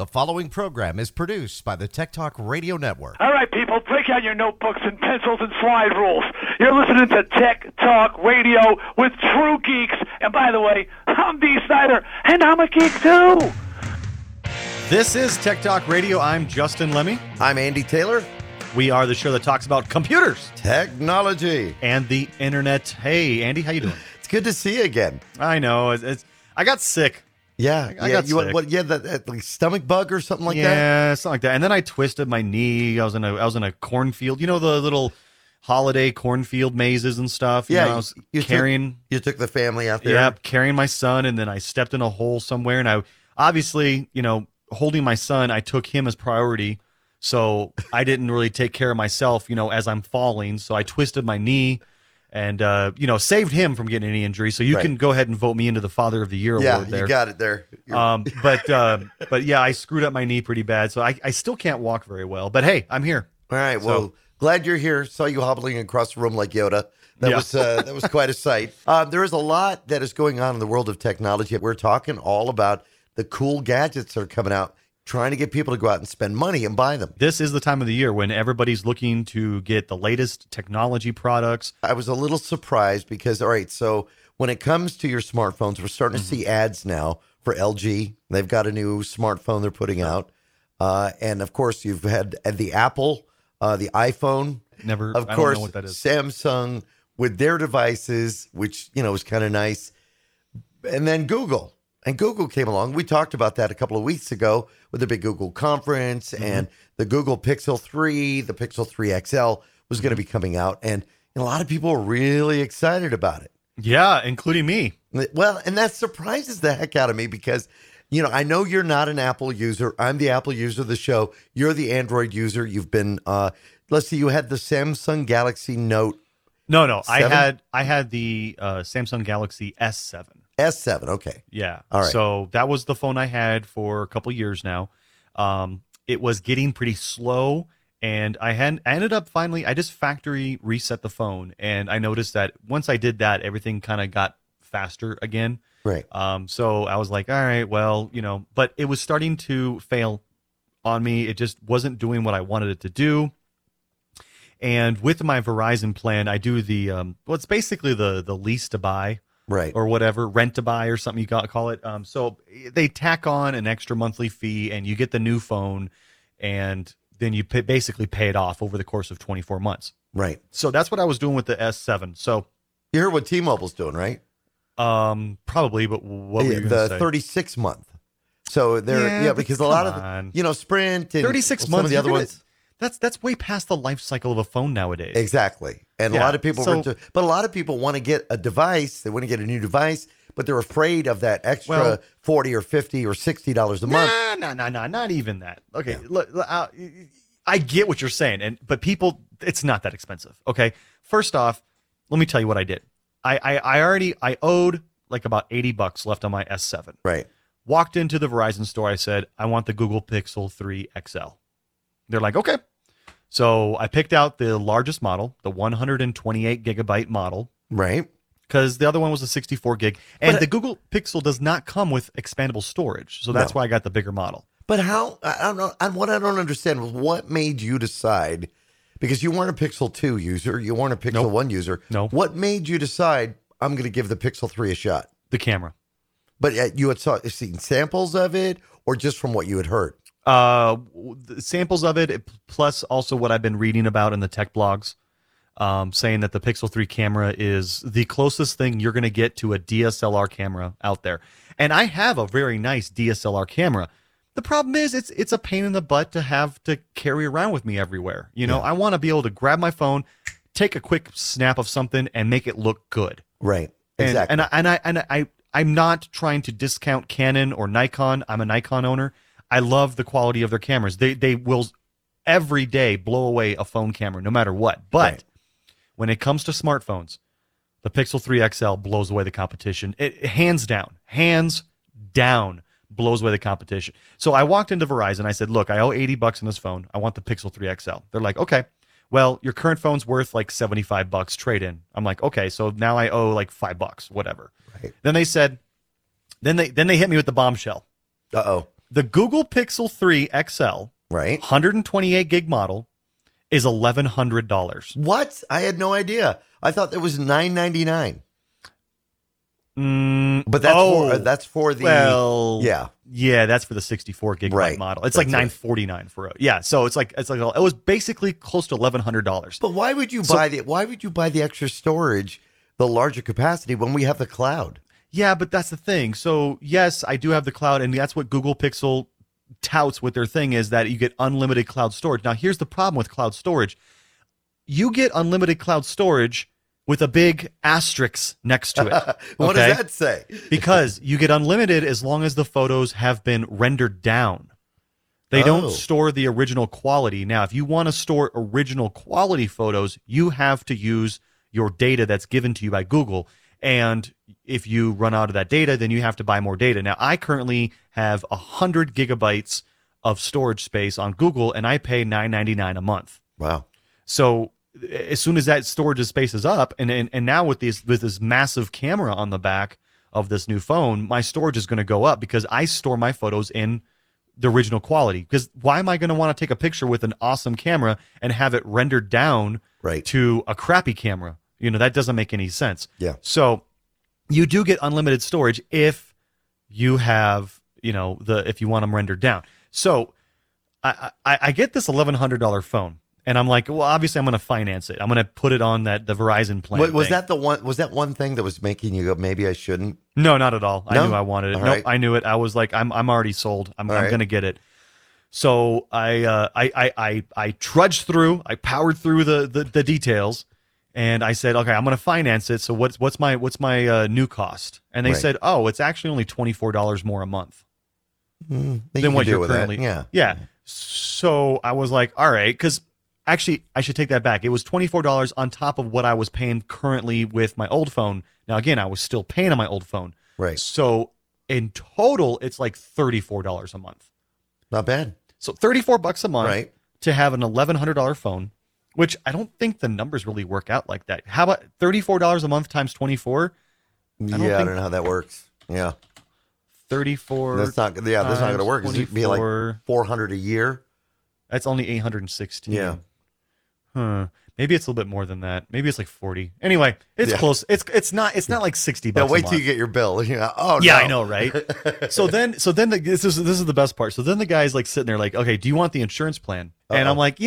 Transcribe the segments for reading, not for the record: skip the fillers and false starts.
The following program is produced by the Tech Talk Radio Network. All right, people, break out your notebooks and pencils and slide rules. You're listening to Tech Talk Radio with true geeks. And by the way, I'm Dee Snider, and I'm a geek too. This is Tech Talk Radio. I'm Justin Lemmy. I'm Andy Taylor. We are the show that talks about computers, technology, and the internet. Hey, Andy, how you doing? It's good to see you again. I know. I got sick. Yeah, I got sick. What? Yeah, that like stomach bug or something like that. Yeah, something like that. And then I twisted my knee. I was in a cornfield. You know the little holiday cornfield mazes and stuff. Yeah, I was carrying. You took the family out there. Yeah, carrying my son, and then I stepped in a hole somewhere. And I obviously, holding my son, I took him as priority. So I didn't really take care of myself, as I'm falling. So I twisted my knee. And, saved him from getting any injury. So you can go ahead and vote me into the Father of the Year award there. Yeah, you got it there. But yeah, I screwed up my knee pretty bad. So I still can't walk very well. But hey, I'm here. All right. Well, glad you're here. Saw you hobbling across the room like Yoda. That was quite a sight. There is a lot that is going on in the world of technology. We're talking all about the cool gadgets that are coming out, trying to get people to go out and spend money and buy them. This is the time of the year when everybody's looking to get the latest technology products. I was a little surprised because, all right, so when it comes to your smartphones, we're starting to see ads now for LG. They've got a new smartphone they're putting out. And, of course, you've had the Apple, the iPhone. I don't know what that is. Samsung with their devices, which, is kind of nice. And then Google. And Google came along. We talked about that a couple of weeks ago with the big Google conference and the Google Pixel 3, the Pixel 3 XL was going to be coming out. And a lot of people were really excited about it. Yeah, including me. Well, and that surprises the heck out of me because, I know you're not an Apple user. I'm the Apple user of the show. You're the Android user. You've been, let's see, you had the Samsung Galaxy Note. No. 7? I had the Samsung Galaxy S7. S7, okay. Yeah. All right. So that was the phone I had for a couple years now. It was getting pretty slow, and I ended up finally, I just factory reset the phone, and I noticed that once I did that, everything kind of got faster again. Right. So I was like, all right, well, but it was starting to fail on me. It just wasn't doing what I wanted it to do. And with my Verizon plan, I do the, it's basically the lease to buy. Right. Or whatever, rent to buy or something you call it. So they tack on an extra monthly fee and you get the new phone and then you basically pay it off over the course of 24 months. Right. So that's what I was doing with the S7. So you heard what T-Mobile's doing, right? Probably, but what were you the say? 36 month. So they're, because a lot of, Sprint and 36 some months, of the other ones. That's way past the life cycle of a phone nowadays. Exactly. And a lot of people but a lot of people want to get a device, they want to get a new device, but they're afraid of that extra $40 or $50 or $60 a month. No, not even that. Okay, look, I get what you're saying, but people, it's not that expensive. Okay, first off, let me tell you what I did. I owed like about $80 left on my S7. Right. Walked into the Verizon store. I said, I want the Google Pixel 3 XL. They're like, okay. So I picked out the largest model, the 128 gigabyte model. Right. Because the other one was a 64 gig. And the Google Pixel does not come with expandable storage. So that's why I got the bigger model. But how, I don't know, and what I don't understand was what made you decide, because you weren't a Pixel 2 user, you weren't a Pixel 1 user. No. What made you decide, I'm going to give the Pixel 3 a shot? The camera. But you had seen samples of it or just from what you had heard? Samples of it, plus also what I've been reading about in the tech blogs, saying that the Pixel 3 camera is the closest thing you're going to get to a DSLR camera out there. And I have a very nice DSLR camera. The problem is it's a pain in the butt to have to carry around with me everywhere. I want to be able to grab my phone, take a quick snap of something, and make it look good. Right. Exactly. And I'm not trying to discount Canon or Nikon. I'm a Nikon owner. I love the quality of their cameras. They will every day blow away a phone camera, no matter what. But when it comes to smartphones, the Pixel 3 XL blows away the competition. It hands down blows away the competition. So I walked into Verizon. I said, look, I owe $80 on this phone. I want the Pixel 3 XL. They're like, okay, well, your current phone's worth like $75 trade in. I'm like, okay, so now I owe like $5, whatever. Right. Then they said, then they hit me with the bombshell. Uh-oh. The Google Pixel 3 XL, Right. 128 gig model, is $1,100. What? I had no idea. I thought it was $999. But that's for the yeah, that's for the 64 gigabyte Right. model. It's That's like $949 for it. Yeah, so it's like it was basically close to $1,100. But why would you buy the extra storage, the larger capacity when we have the cloud? Yeah, but that's the thing. So yes, I do have the cloud, and that's what Google Pixel touts with their thing is that you get unlimited cloud storage. Now, here's the problem with cloud storage. You get unlimited cloud storage with a big asterisk next to it. What okay? does that say? Because you get unlimited as long as the photos have been rendered down. They don't store the original quality. Now, if you want to store original quality photos, you have to use your data that's given to you by Google. And if you run out of that data, then you have to buy more data. Now, I currently have 100 gigabytes of storage space on Google, and I pay $9.99 a month. Wow. So as soon as that storage space is up, and now with this massive camera on the back of this new phone, my storage is going to go up because I store my photos in the original quality. Because why am I going to want to take a picture with an awesome camera and have it rendered down Right. to a crappy camera? That doesn't make any sense. Yeah. So you do get unlimited storage if you have, if you want them rendered down. So I get this $1,100 phone, and I'm like, well, obviously I'm going to finance it. I'm going to put it on the Verizon plan. Was thing. that the one? Was that one thing that was making you go, maybe I shouldn't? No, not at all. No? I knew I wanted it. All No, right. I knew it. I was like, I'm already sold. I'm right. going to get it. So I trudged through. I powered through the details, and I said, okay, I'm going to finance it. So what's my new cost? And they Right. said, oh, it's actually only $24 more a month You than can what deal you're with that. currently. Yeah. Yeah. So I was like, all right, because actually I should take that back. It was $24 on top of what I was paying currently with my old phone. Now again, I was still paying on my old phone. Right. So in total, it's like $34 a month. Not bad. So $34 a month Right. to have an $1,100 phone, which I don't think the numbers really work out like that. How about $34 a month times 24? I don't don't think- know how that works. Yeah. 34. That's not going to work. It's be like 400 a year. That's only 816. Yeah. Maybe it's a little bit more than that. Maybe it's like 40. Anyway, it's Yeah. close. It's not like $60. Now a wait month. till you get your bill. Yeah. Oh Yeah, no. I know, right? so then this is the best part. So then the guy's like sitting there like, okay, do you want the insurance plan? And I'm like,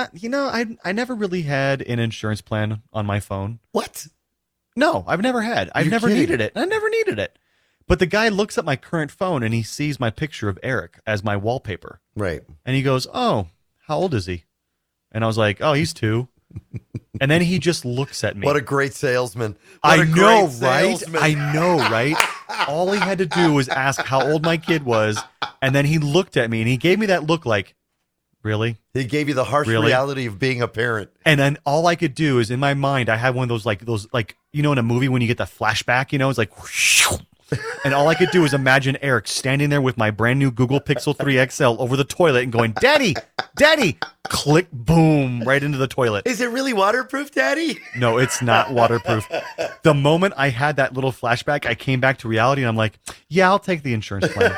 I never really had an insurance plan on my phone. What? No, I've never had. I've You're never kidding. needed it. I never needed it. But the guy looks at my current phone and he sees my picture of Eric as my wallpaper. Right. And he goes, oh, how old is he? And I was like, oh, he's 2. And then he just looks at me. What a great salesman. I What a know, great right? salesman. I know, right? All he had to do was ask how old my kid was, and then he looked at me and he gave me that look like, really? He gave you the harsh Really? reality of being a parent. And then all I could do is in my mind, I had one of those in a movie when you get the flashback, it's like, whoosh, and all I could do is imagine Eric standing there with my brand new Google Pixel 3 XL over the toilet and going, Daddy, click, boom, right into the toilet. Is it really waterproof, Daddy? No, it's not waterproof. The moment I had that little flashback, I came back to reality and I'm like, yeah, I'll take the insurance plan.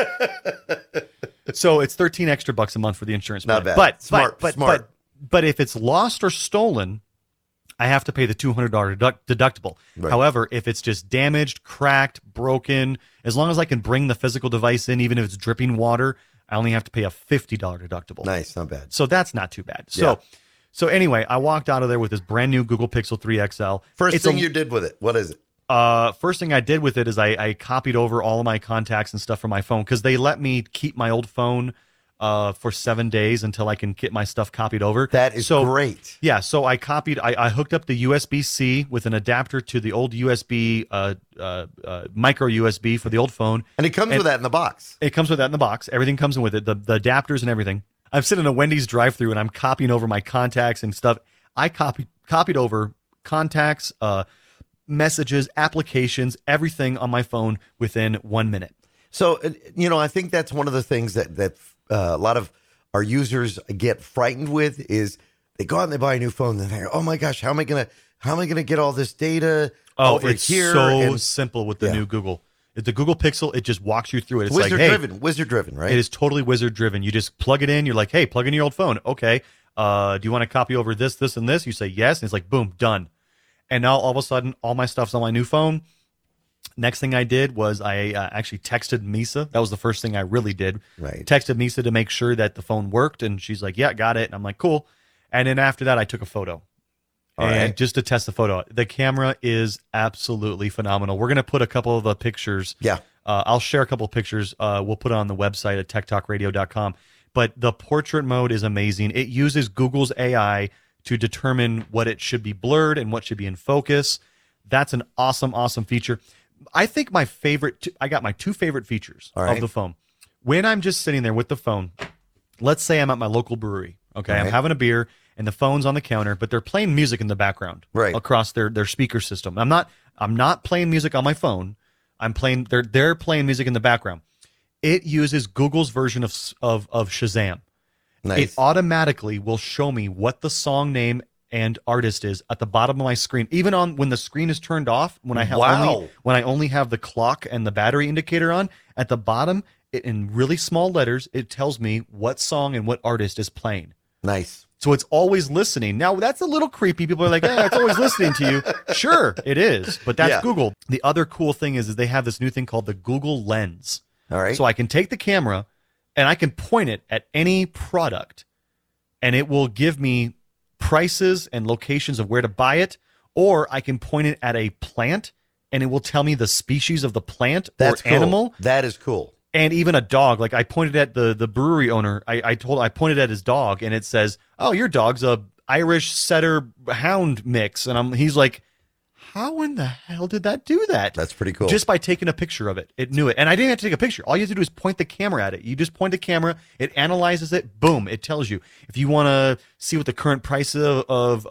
So it's 13 extra bucks a month for the insurance plan. Not bad. But Smart. But if it's lost or stolen, I have to pay the $200 deductible. Right. However, if it's just damaged, cracked, broken, as long as I can bring the physical device in, even if it's dripping water, I only have to pay a $50 deductible. Nice, not bad. So that's not too bad. Yeah. So anyway, I walked out of there with this brand new Google Pixel 3 XL. First It's thing a- you did with it, what is it? First thing I did with it is I copied over all of my contacts and stuff from my phone because they let me keep my old phone for 7 days until I can get my stuff copied over. That is great. Yeah, so I hooked up the USB-C with an adapter to the old USB, micro USB for the old phone. And it comes with that in the box. It comes with that in the box. Everything comes in with it, the adapters and everything. I'm sitting in a Wendy's drive-thru and I'm copying over my contacts and stuff. I copied over contacts, messages, applications, everything on my phone within 1 minute. So, I think that's one of the things that a lot of our users get frightened with is they go out and they buy a new phone and they're, oh my gosh, how am I gonna get all this data over it's here? so And simple with the Yeah. new Google. The Google Pixel, it just walks you through it. It's Wizard like, hey, driven, wizard driven, right? it is totally wizard driven. You just plug it in. You're like, hey, plug in your old phone. Okay. Do you want to copy over this, this, and this? You say yes. And it's like, boom, done. And now all of a sudden, all my stuff's on my new phone. Next thing I did was I actually texted Misa. That was the first thing I really did. Right. Texted Misa to make sure that the phone worked. And she's like, yeah, got it. And I'm like, cool. And then after that, I took a photo. All And right. just to test the photo. The camera is absolutely phenomenal. We're going to put a couple of the pictures. Yeah. I'll share a couple of pictures. We'll put it on the website at techtalkradio.com. But the portrait mode is amazing. It uses Google's AI to determine what it should be blurred and what should be in focus. That's an awesome, awesome feature. I think my favorite, I got my two favorite features All right. of the phone. When I'm just sitting there with the phone, let's say I'm at my local brewery. Okay. All I'm right. having a beer and the phone's on the counter, but they're playing music in the background Right. across their speaker system. I'm not playing music on my phone. They're playing music in the background. It uses Google's version of Shazam. Nice. It automatically will show me what the song name and artist is at the bottom of my screen, even on when the screen is turned off. When I have Wow. when I only have the clock and the battery indicator on, at the bottom, in really small letters, it tells me what song and what artist is playing. Nice. So it's always listening. Now, that's a little creepy. People are like, yeah, it's always listening to you. Sure, it is. But that's Yeah. Google. The other cool thing is they have this new thing called the Google Lens. All right. So I can take the camera and I can point it at any product and it will give me prices and locations of where to buy it. Or I can point it at a plant and it will tell me the species of the plant That's or cool. animal. That is cool. And even a dog. Like I pointed at the brewery owner. I pointed at his dog, and it says, "Oh, your dog's a Irish Setter Hound mix." And he's like, "How in the hell did that do that?" That's pretty cool. Just by taking a picture of it, it knew it. And I didn't have to take a picture. All you have to do is point the camera at it. You just point the camera, it analyzes it, boom, it tells you. If you want to see what the current price of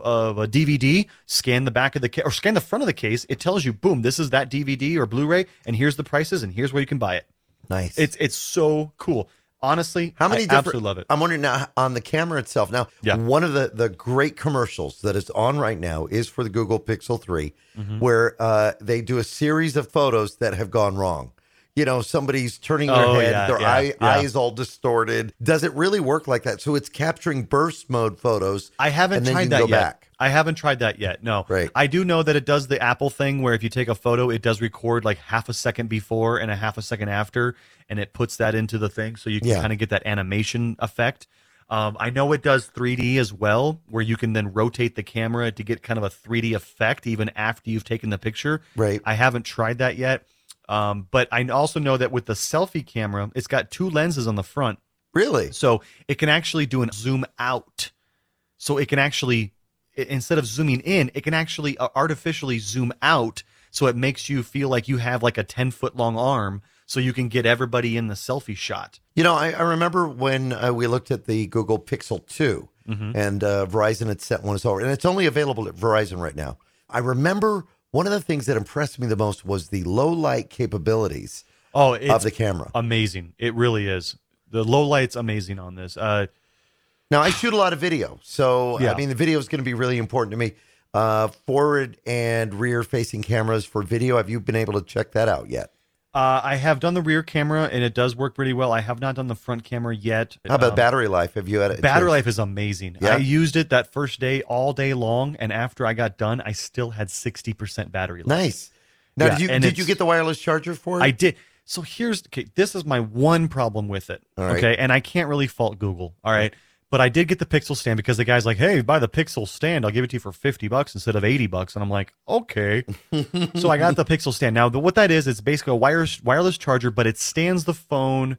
a DVD, scan the back of the case or scan the front of the case. It tells you, boom, this is that DVD or Blu-ray, and here's the prices, and here's where you can buy it. Nice. It's so cool. Honestly, How many I different? absolutely love it. I'm wondering now on the camera itself. Now, Yeah. one of the great commercials that is on right now is for the Google Pixel 3, Mm-hmm. where they do a series of photos that have gone wrong. You know, somebody's turning their Oh, head, yeah, their yeah, yeah. eyes all distorted. Does it really work like that? So it's capturing burst mode photos. I haven't and then tried you can that go yet. back. I haven't tried that yet. No. Right. I do know that it does the Apple thing where if you take a photo, it does record like half a second before and a half a second after, and it puts that into the thing so you can Yeah. kind of get that animation effect. I know it does 3D as well, where you can then rotate the camera to get kind of a 3D effect even after you've taken the picture. Right. I haven't tried that yet. But I also know that with the selfie camera, it's got two lenses on the front. Really? So it can actually do a zoom out. So it can actually, instead of zooming in, it can actually artificially zoom out. So it makes you feel like you have like a 10-foot long arm so you can get everybody in the selfie shot. You know, I remember when we looked at the Google Pixel 2 and Verizon had sent one us over, and it's only available at Verizon right now. I remember one of the things that impressed me the most was the low light capabilities Oh, it's of the camera. amazing. It really is. The low light's amazing on this. Now, I shoot a lot of video, so Yeah. I mean, the video is going to be really important to me. Forward and rear facing cameras for video. Have you been able to check that out yet? I have done the rear camera, and it does work pretty well. I have not done the front camera yet. How about battery life? Have you had it? Battery life is amazing. Yeah? I used it that first day all day long, and after I got done, I still had 60% battery life. Nice. Now, Yeah, and did you it's- get the wireless charger for it? I did. So this is my one problem with it. All right. Okay, and I can't really fault Google. All right, but I did get the Pixel stand because the guy's like, "Hey, buy the Pixel stand. I'll give it to you for $50 instead of $80." And I'm like, "Okay." So I got the Pixel stand. Now, what that is, it's basically a wireless charger, but it stands the phone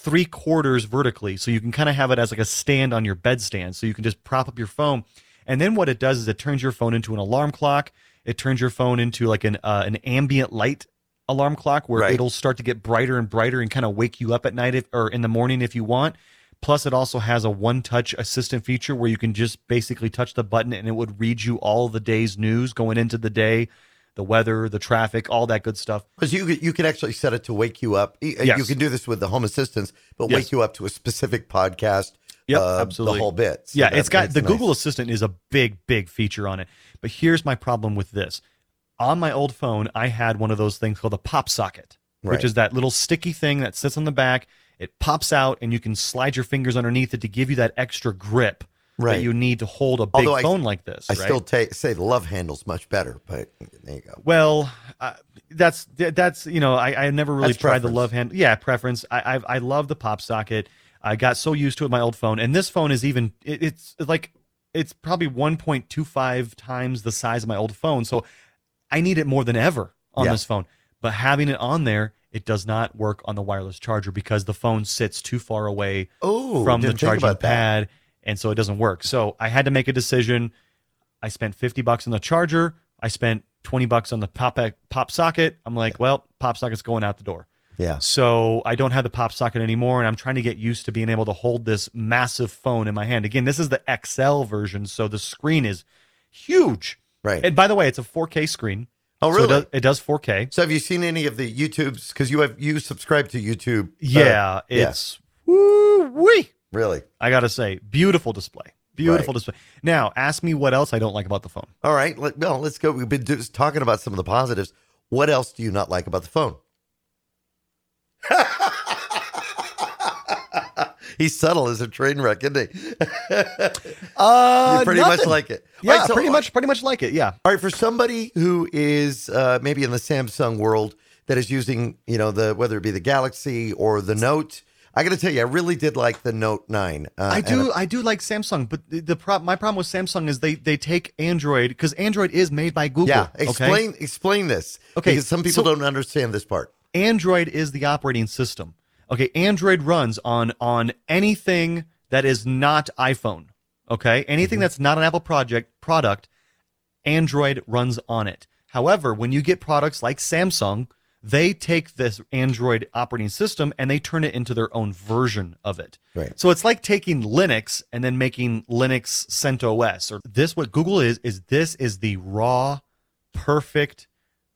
3/4 vertically, so you can kind of have it as like a stand on your bedstand, so you can just prop up your phone. And then what it does is it turns your phone into an alarm clock. It turns your phone into like an ambient light alarm clock where Right. it'll start to get brighter and brighter and kind of wake you up at night or in the morning if you want. Plus, it also has a one-touch assistant feature where you can just basically touch the button and it would read you all the day's news going into the day, the weather, the traffic, all that good stuff. Because you could actually set it to wake you up. You Yes. can do this with the home assistants, but Yes. wake you up to a specific podcast. Yep, the absolutely. whole bit. So Yeah, that- it's got that's the nice. Google Assistant is a big feature on it. But here's my problem with this. on my old phone, I had one of those things called a pop socket, Right. which is that little sticky thing that sits on the back. It pops out, and you can slide your fingers underneath it to give you that extra grip Right. that you need to hold a big Although phone like this. I right? still say the love handle's much better, but there you go. Well, that's I never really That's tried the preference. love hand. Yeah, preference. I love the pop socket. I got so used to it with my old phone, and this phone is even. It's probably 1.25 times the size of my old phone, so I need it more than ever on Yeah. this phone. But having it on there, it does not work on the wireless charger because the phone sits too far away Oh, from the didn't think charging about that. pad, and so it doesn't work. So I had to make a decision. I spent $50 on the charger. I spent $20 on the pop socket. I'm like, well, pop socket's going out the door. Yeah. So I don't have the pop socket anymore, and I'm trying to get used to being able to hold this massive phone in my hand. Again, this is the XL version, so the screen is huge. Right. And by the way, it's a 4K screen. Oh, So really? it does 4K. So have you seen any of the YouTubes? Because you subscribe to YouTube. Yeah, it's woo-wee. Really? I got to say, beautiful display. Beautiful Right. display. Now, ask me what else I don't like about the phone. All right. Let's go. We've been just talking about some of the positives. What else do you not like about the phone? He's subtle as a train wreck, isn't he? You pretty much Nothing. like it. Yeah, All right, so- pretty much like it. Yeah. All right, for somebody who is maybe in the Samsung world that is using, whether it be the Galaxy or the Note, I got to tell you, I really did like the Note 9. I do like Samsung, but my problem with Samsung is they take Android because Android is made by Google. Yeah, okay? explain this. Okay, Because some people don't understand this part. Android is the operating system. Okay, Android runs on anything that is not iPhone. Okay, anything that's not an Apple product, Android runs on it. However, when you get products like Samsung, they take this Android operating system and they turn it into their own version of it. Right. So it's like taking Linux and then making Linux CentOS. Or this, what Google is this is the raw, perfect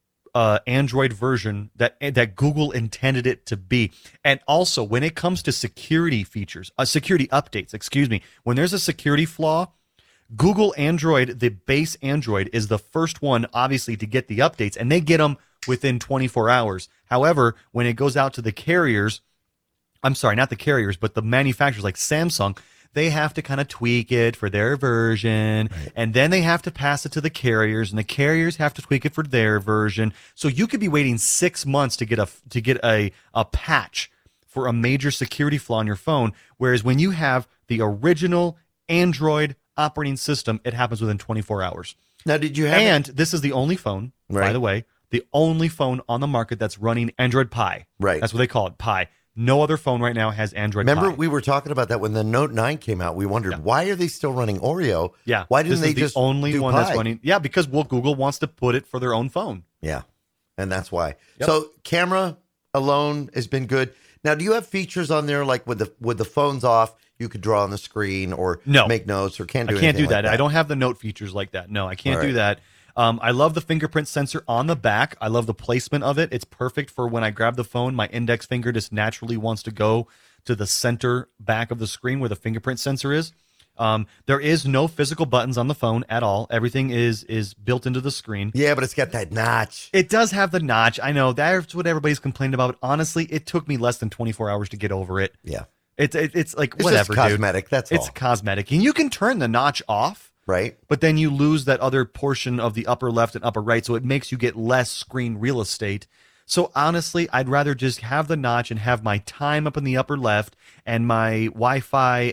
Android version that Google intended it to be. And also, when it comes to security features, security updates, excuse me, when there's a security flaw, Google Android, the base Android, is the first one, obviously, to get the updates, and they get them within 24 hours. However, when it goes out to the carriers, I'm sorry, not the carriers, but the manufacturers like Samsung, they have to kind of tweak it for their version, and then they have to pass it to the carriers, and the carriers have to tweak it for their version. So you could be waiting 6 months to get a patch for a major security flaw on your phone, whereas when you have the original Android operating system, it happens within 24 hours. Now, did you have And this is the only phone, by Right. the way, the only phone on the market that's running Android Pie. Right. That's what they call it, Pie. No other phone right now has Android Remember, Pie. we were talking about that when the Note 9 came out. We wondered, why are they still running Oreo? Yeah. Why didn't this they is the just only do one Pi? that's running? Yeah, because Google wants to put it for their own phone. Yeah, and that's why. Yep. So camera alone has been good. Now, do you have features on there like with the phones off, you could draw on the screen or No. make notes or can't do I can't anything do like that. I don't have the note features like that. No, I can't All do right. that. I love the fingerprint sensor on the back. I love the placement of it. It's perfect for when I grab the phone. My index finger just naturally wants to go to the center back of the screen where the fingerprint sensor is. There is no physical buttons on the phone at all. Everything is built into the screen. Yeah, but it's got that notch. It does have the notch. I know that's what everybody's complaining about. Honestly, it took me less than 24 hours to get over it. Yeah. It's like It's whatever, just cosmetic, dude. that's It's all. cosmetic, and you can turn the notch off, Right? but then you lose that other portion of the upper left and upper right, so it makes you get less screen real estate. So honestly, I'd rather just have the notch and have my time up in the upper left and my Wi-Fi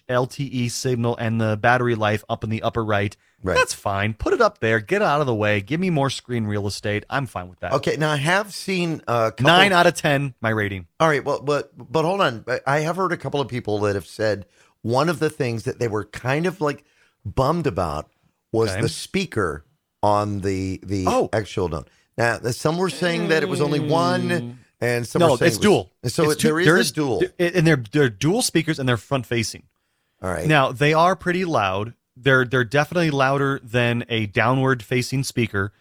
LTE signal and the battery life up in the upper right. Right. That's fine. Put it up there. Get it out of the way. Give me more screen real estate. I'm fine with that. Okay, now I have seen a couple 9 out of 10, my rating. All right, well, but hold on. I have heard a couple of people that have said one of the things that they were kind of like bummed about was Okay. the speaker on the Oh. actual Note. Now, some were saying that it was only one, and some No, were saying it's dual. So It's two- there is there's- a dual. And they're dual speakers and they're front facing. All right. Now, they are pretty loud. They're definitely louder than a downward facing speaker.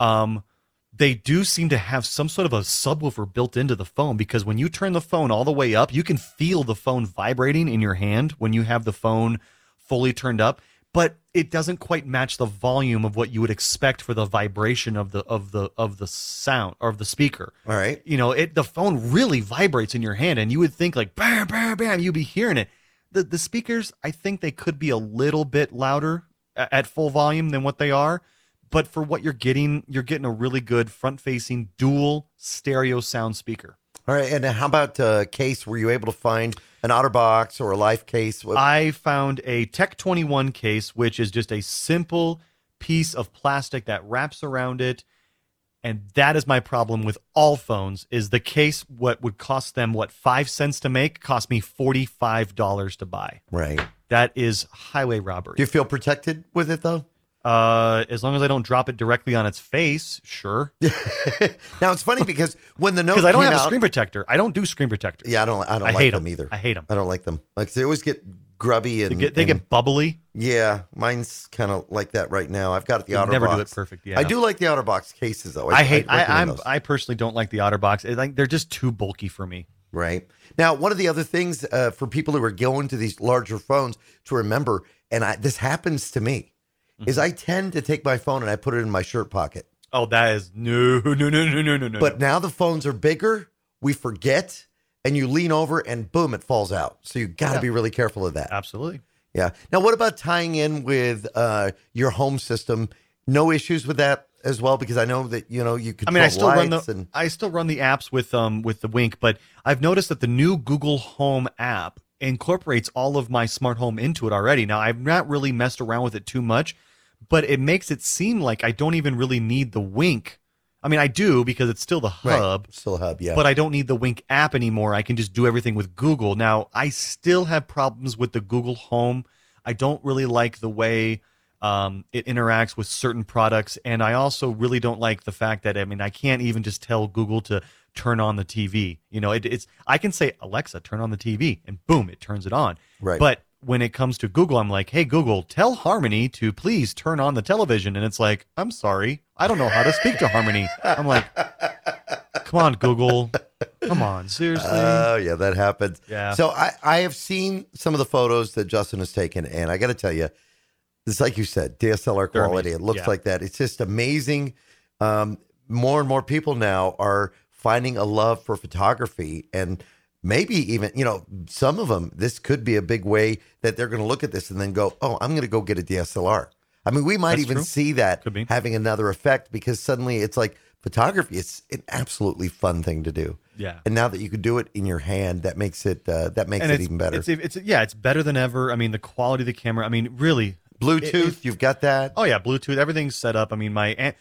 They do seem to have some sort of a subwoofer built into the phone because when you turn the phone all the way up, you can feel the phone vibrating in your hand when you have the phone fully turned up. but it doesn't quite match the volume of what you would expect for the vibration of the sound or of the speaker. All right. You know, the phone really vibrates in your hand, and you would think like bam, bam, bam, you'd be hearing it. The speakers, I think they could be a little bit louder at full volume than what they are, but for what you're getting a really good front-facing dual stereo sound speaker. All right. And how about case? Were you able to find an OtterBox or a Life case? I found a Tech 21 case, which is just a simple piece of plastic that wraps around it. And that is my problem with all phones, is the case, what would cost them, 5 cents to make, cost me $45 to buy. Right. That is highway robbery. Do you feel protected with it, though? As long as I don't drop it directly on its face, sure. Now, it's funny because when the Note Because I don't came have a out- screen protector. I don't do screen protectors. Yeah, I don't I like hate them 'em. either. I hate 'em. I don't like them. Like, they always get grubby and They get bubbly. Yeah, mine's kind of like that right now. I've got the You OtterBox. never do it perfect, yeah. I do like the OtterBox cases, though. I personally don't like the OtterBox. Like, they're just too bulky for me. Right. Now, one of the other things for people who are going to these larger phones to remember, and this happens to me, is I tend to take my phone and I put it in my shirt pocket. Oh, that is no. But now the phones are bigger, we forget, and you lean over and boom, it falls out. So you got to be really careful of that. Absolutely. Yeah. Now, what about tying in with your home system? No issues with that as well, because I know that you control I still run lights I still run the apps with the Wink, but I've noticed that the new Google Home app incorporates all of my smart home into it already. Now, I've not really messed around with it too much, but it makes it seem like I don't even really need the Wink. I mean, I do, because it's still the hub. Right. Still a hub, yeah. But I don't need the Wink app anymore. I can just do everything with Google. Now, I still have problems with the Google Home. I don't really like the way it interacts with certain products. And I also really don't like the fact that, I can't even just tell Google to turn on the TV. I can say, Alexa, turn on the TV, and boom, it turns it on. Right. But when it comes to Google, I'm like, hey, Google, tell Harmony to please turn on the television. And it's like, I'm sorry, I don't know how to speak to Harmony. I'm like, come on, Google. Come on, seriously. Oh, yeah, that happens. Yeah. So I have seen some of the photos that Justin has taken, and I got to tell you, it's like you said, DSLR They're quality. amazing. It looks Yeah. like that. It's just amazing. More and more people now are finding a love for photography, and maybe even, some of them, this could be a big way that they're going to look at this and then go, oh, I'm going to go get a DSLR. I mean, we might That's even true. see that Could be. having another effect, because suddenly it's like photography. It's an absolutely fun thing to do. Yeah. And now that you can do it in your hand, that makes it even better. It's better than ever. I mean, the quality of the camera. I mean, really. Bluetooth, you've got that. Oh yeah, Bluetooth. Everything's set up. I mean,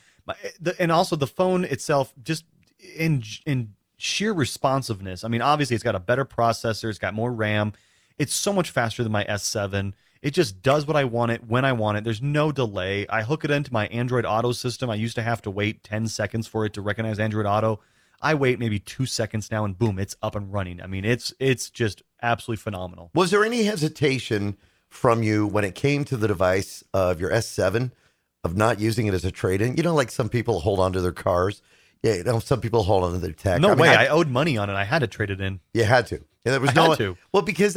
and also the phone itself, just in sheer responsiveness. I mean, obviously it's got a better processor. It's got more RAM. It's so much faster than my S7. It just does what I want it when I want it. There's no delay. I hook it into my Android Auto system. I used to have to wait 10 seconds for it to recognize Android Auto. I wait maybe 2 seconds now, and boom, it's up and running. I mean, it's just absolutely phenomenal. Was there any hesitation from you when it came to the device of your S7 of not using it as a trade-in? Like some people hold on to their cars. Yeah, some people hold on to their tech. No I mean, way. I owed money on it. I had to trade it in. You had to. And there was I had to. Well, because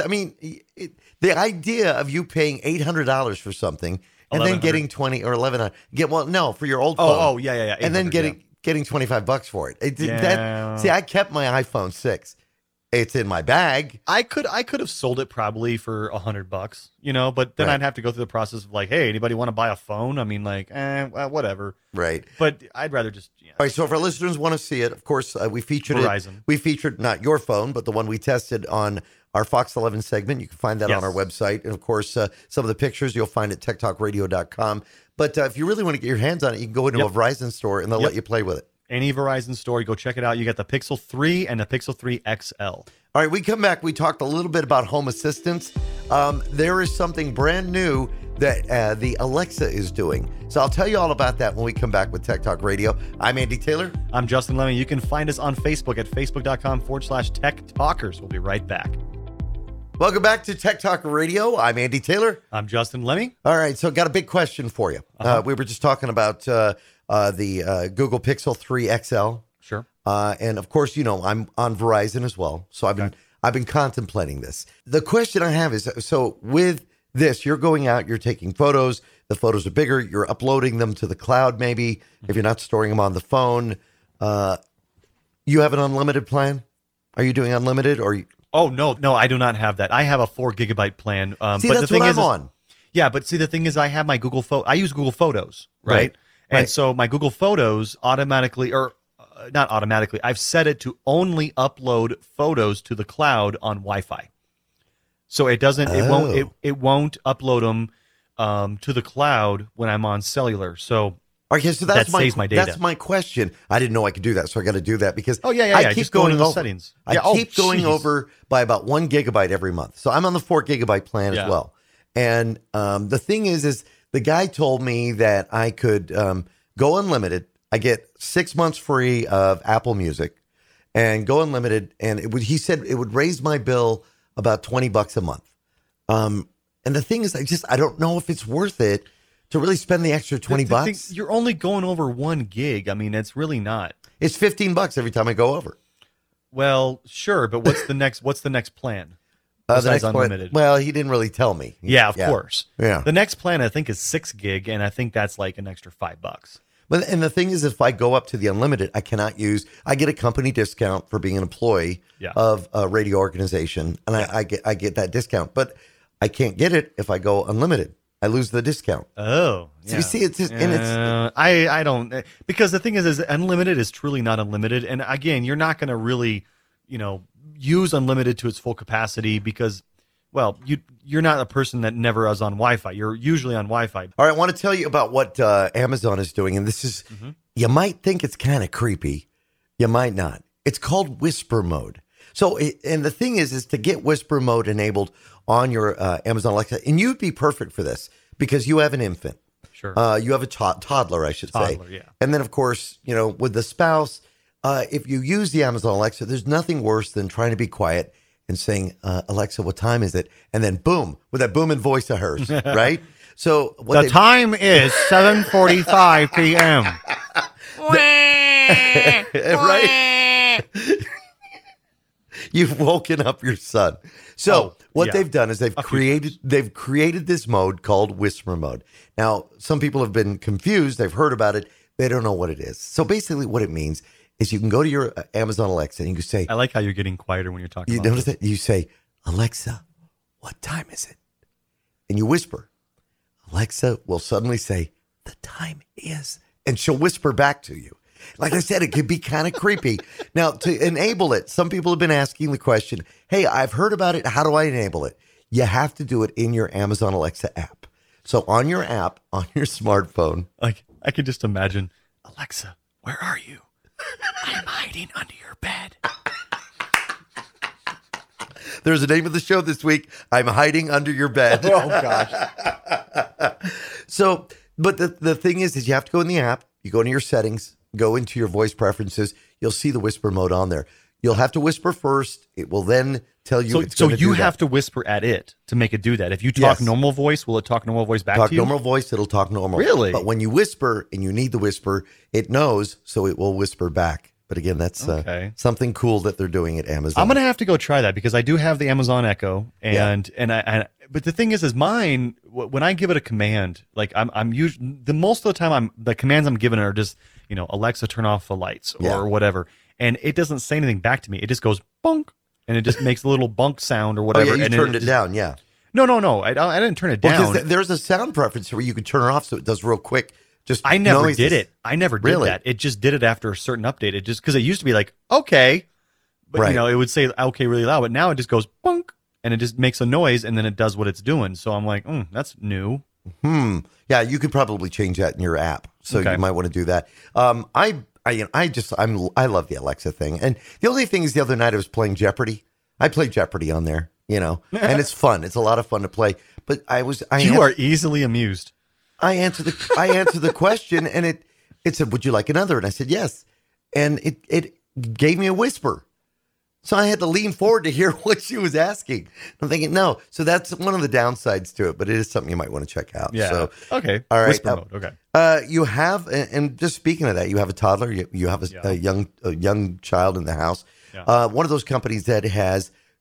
the idea of you paying $800 for something and then $1,100. getting 20 or 1100 for your old phone. Oh, yeah. And then 800, getting $25 for it. Yeah. See, I kept my iPhone 6. It's in my bag. I could have sold it probably for $100, but then Right. I'd have to go through the process of like, hey, anybody want to buy a phone? I mean, like, well, whatever. Right. But I'd rather just, All right, so if our listeners want to see it, of course, we featured Verizon. it. We featured not your phone, but the one we tested on our Fox 11 segment. You can find that Yes. on our website. And, of course, some of the pictures you'll find at techtalkradio.com. But if you really want to get your hands on it, you can go into Yep. a Verizon store, and they'll Yep. let you play with it. any Verizon store, you go check it out. You got the Pixel 3 and the Pixel 3 XL. All right, we come back. We talked a little bit about home assistants. There is something brand new that the Alexa is doing. So I'll tell you all about that when we come back with Tech Talk Radio. I'm Andy Taylor. I'm Justin Lemmy. You can find us on Facebook at facebook.com/Tech Talkers. We'll be right back. Welcome back to Tech Talk Radio. I'm Andy Taylor. I'm Justin Lemmy. All right, so got a big question for you. We were just talking about the Google Pixel 3 XL. Sure. And of course, I'm on Verizon as well. So I've been contemplating this. The question I have is, so with This, you're going out, you're taking photos. The photos are bigger. You're uploading them to the cloud, maybe, if you're not storing them on the phone. You have an unlimited plan? Are you doing unlimited or? Oh, no, I do not have that. I have a 4 gigabyte plan. See, but that's the thing what is, I'm on. Yeah, but see, the thing is, I have my I use Google Photos, right? And so my Google Photos automatically, or not automatically, I've set it to only upload photos to the cloud on Wi-Fi. So it doesn't, it won't upload them to the cloud when I'm on cellular. So Okay, so that saves my data. That's my question. I didn't know I could do that, so I got to do that because I keep just going to the over, settings. I keep going over by about 1 gigabyte every month. So I'm on the 4 gigabyte plan as well. And the thing is the guy told me that I could go unlimited. I get 6 months free of Apple Music and go unlimited. And he said it would raise my bill about $20 a month. And the thing is, I don't know if it's worth it to really spend the extra $20. You're only going over 1 gig. I mean, it's really not. It's $15 every time I go over. Well, sure, but what's the next plan? The Besides next unlimited. Well, he didn't really tell me. Yeah, of course. Yeah. The next plan I think is 6 gig, and I think that's like an extra $5. But and the thing is, if I go up to the unlimited, I cannot use. I get a company discount for being an employee of a radio organization, and I get that discount. But I can't get it if I go unlimited. I lose the discount. Oh, so you see, it's just, and it's. I don't, because the thing is unlimited is truly not unlimited, and again, you're not going to really, use unlimited to its full capacity because, well, you're not a person that never is on Wi-Fi. You're usually on Wi-Fi. All right, I want to tell you about what Amazon is doing, and this is you might think it's kind of creepy, you might not. It's called Whisper Mode. So, and the thing is to get Whisper Mode enabled on your Amazon Alexa, and you'd be perfect for this because you have an infant. Sure. You have a toddler, I should say. Yeah. And then, of course, with the spouse, if you use the Amazon Alexa, there's nothing worse than trying to be quiet and saying, Alexa, what time is it? And then boom, with that booming voice of hers, right? So the time is 7:45 p.m. Right? You've woken up your son. So what they've done is they've created this mode called Whisper Mode. Now, some people have been confused. They've heard about it. They don't know what it is. So basically what it means is you can go to your Amazon Alexa and you can say, I like how you're getting quieter when you're talking. You notice that? You say, Alexa, what time is it? And you whisper. Alexa will suddenly say, the time is. And she'll whisper back to you. Like I said, it could be kind of creepy. Now, to enable it, some people have been asking the question, hey, I've heard about it. How do I enable it? You have to do it in your Amazon Alexa app. So on your app, on your smartphone. Like, I could just imagine, Alexa, where are you? I'm hiding under your bed. There's a name of the show this week. I'm hiding under your bed. Oh, gosh. So, but the thing is you have to go in the app. You go into your settings, go into your voice preferences. You'll see the whisper mode on there. You'll have to whisper first. It will then tell you. So you have to whisper at it to make it do that. If you talk normal voice, will it talk normal voice back to you? Talk normal voice, it'll talk normal. Really? But when you whisper and you need the whisper, it knows, so it will whisper back. But again, that's something cool that they're doing at Amazon. I'm gonna have to go try that because I do have the Amazon Echo, and but the thing is mine. When I give it a command, like I'm usually the most of the time the commands I'm giving are just Alexa, turn off the lights or whatever, and it doesn't say anything back to me. It just goes bonk, and it just makes a little bunk sound or whatever. Oh, yeah, you and turned it down, yeah. No, I didn't turn it down. Because there's a sound preference where you can turn it off so it does real quick. I never did it. I never did that. It just did it after a certain update. It just because it used to be like okay, but it would say okay really loud, but now it just goes bonk and it just makes a noise and then it does what it's doing. So I'm like, that's new. Yeah, you could probably change that in your app, so you might want to do that. I love the Alexa thing, and the only thing is the other night I was playing Jeopardy. I play Jeopardy on there, and it's fun. It's a lot of fun to play. But you are easily amused. I answered the question, and it said, "Would you like another?" And I said, "Yes." And it gave me a whisper, so I had to lean forward to hear what she was asking. I'm thinking, no. So that's one of the downsides to it, but it is something you might want to check out. Yeah. So, okay. All right. Whisper mode. Okay. You have, and just speaking of that, you have a toddler. You have a young child in the house. Yeah. One of those companies that has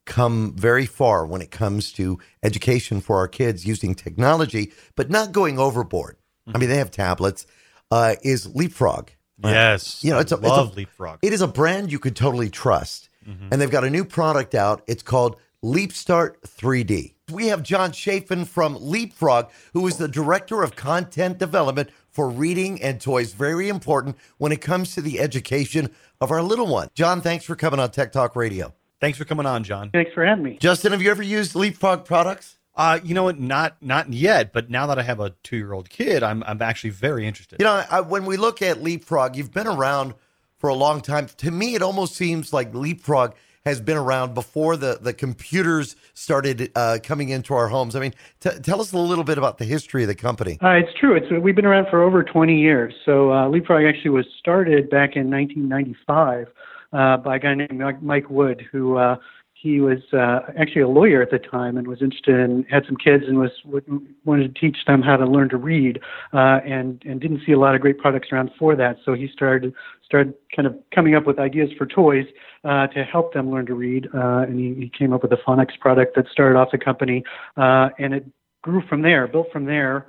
come very far when it comes to education for our kids using technology, but not going overboard. I mean, they have tablets, is Leapfrog. Yes. You know, I love Leapfrog. It is a brand you could totally trust. And they've got a new product out. It's called LeapStart 3D. We have John Chafin from Leapfrog, who is the Director of Content Development for Reading and Toys. Very important when it comes to the education of our little one. John, thanks for coming on Tech Talk Radio. Thanks for coming on, John. Thanks for having me. Justin, have you ever used Leapfrog products? You know what? Not yet, but now that I have a 2-year-old kid, I'm actually very interested. You know, when we look at Leapfrog, you've been around for a long time. To me, it almost seems like Leapfrog has been around before the computers started coming into our homes. I mean, tell us a little bit about the history of the company. It's true. We've been around for over 20 years. So Leapfrog actually was started back in 1995 by a guy named Mike Wood, who he was actually a lawyer at the time and was interested in, had some kids and wanted to teach them how to learn to read, and didn't see a lot of great products around for that. So he started kind of coming up with ideas for toys to help them learn to read, and he came up with a phonics product that started off the company, and it grew from there, built from there,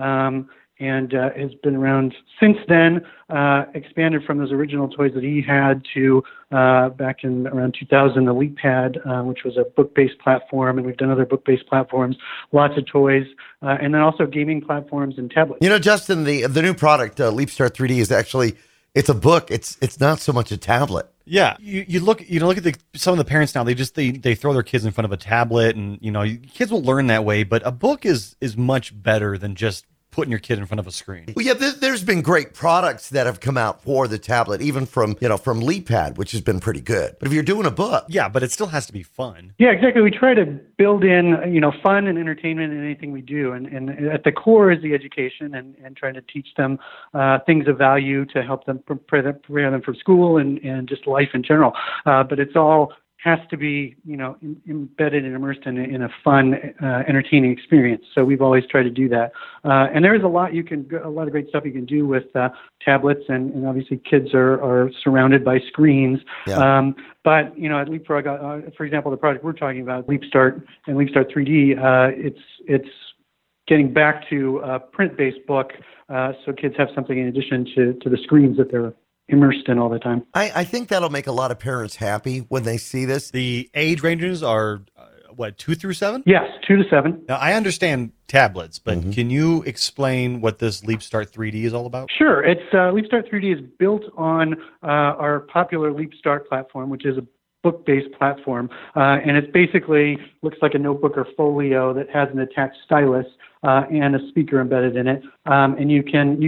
and has been around since then, expanded from those original toys that he had to back in around 2000, the LeapPad, which was a book-based platform, and we've done other book-based platforms, lots of toys, and then also gaming platforms and tablets. You know, Justin, the new product, LeapStart 3D, is actually, it's a book. It's not so much a tablet. Yeah, you look at some of the parents now. They throw their kids in front of a tablet, and kids will learn that way. But a book is much better than just putting your kid in front of a screen. Well, yeah, there's been great products that have come out for the tablet, even from LeapPad, which has been pretty good. But if you're doing a book, yeah, but it still has to be fun. Yeah, exactly. We try to build in fun and entertainment in anything we do, and at the core is the education and trying to teach them things of value to help them prepare them for school and just life in general. But it's all has to be, embedded and immersed in a fun, entertaining experience. So we've always tried to do that. And there is a lot of great stuff you can do with tablets, and obviously kids are surrounded by screens. Yeah. But at Leapfrog, for example, the product we're talking about, LeapStart and LeapStart 3D, it's getting back to a print-based book, so kids have something in addition to the screens that they're immersed in all the time. I think that'll make a lot of parents happy when they see this. The age ranges are, 2 through 7? Yes, 2 to 7. Now, I understand tablets, but can you explain what this LeapStart 3D is all about? Sure. It's LeapStart 3D is built on our popular LeapStart platform, which is a book-based platform, and it basically looks like a notebook or folio that has an attached stylus and a speaker embedded in it, and you can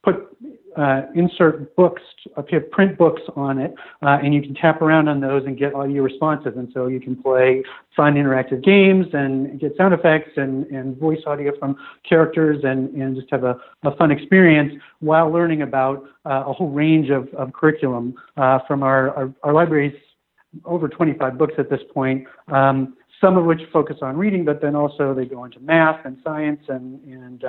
insert books, print books on it, and you can tap around on those and get audio responsive. And so you can play fun interactive games and get sound effects and voice audio from characters and just have a fun experience while learning about a whole range of curriculum from our libraries, over 25 books at this point. Some of which focus on reading, but then also they go into math and science and